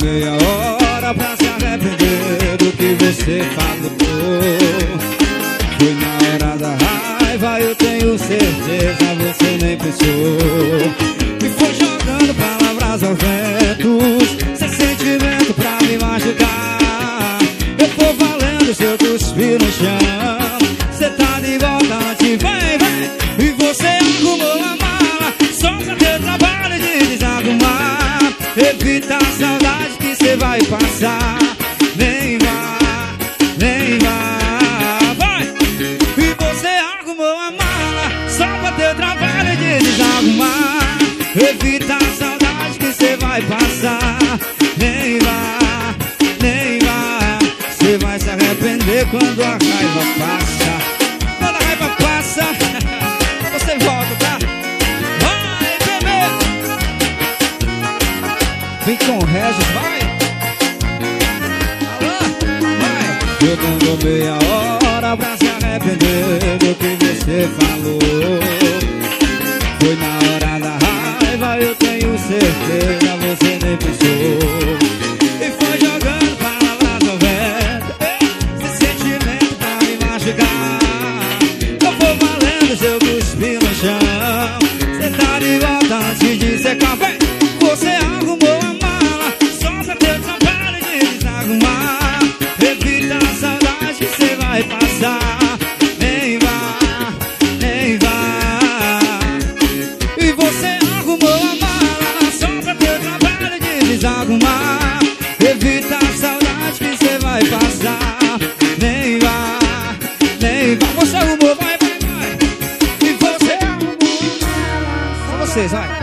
meia hora pra se arrepender do que você falou. Foi na hora da raiva, eu tenho certeza, você nem pensou. E foi jogando palavras ao vento, sem sentimento pra me machucar. Eu tô valendo se eu cuspir no chão. Cê tá de volta, antes vem, vem. E você arrumou a mala só pra ter trabalho de desarrumar. Evita a saudade que cê vai passar. Nem vá, nem vá, vai. E você arrumou a mala só pra ter trabalho de desarrumar. Evita a saudade que cê vai passar. Nem vá, nem vá. Cê vai se arrepender quando a raiva passa. Quando a raiva passa, você volta, tá? Vai, bebê! Vem com o Regis, vai! Alô, vai! Eu dando meia hora pra se arrepender do que você falou. Foi na hora da raiva, eu tenho certeza, você nem pensou. E foi jogando palavras ao vento, esse sentimento pra me machucar. Eu vou valendo se eu cuspir no chão. Cê tá de volta antes de secar, vem. Você arrumou a mala só pra ter trabalho de desarrumar. Evita a saudade que cê vai passar. Nem vá, nem vá. E você arrumou a mala só pra ter trabalho de desarrumar. Evita a saudade que cê vai passar. Nem vá, nem vá. Você arrumou, vai, vai, vai. E você arrumou a mala. Só vocês, vai.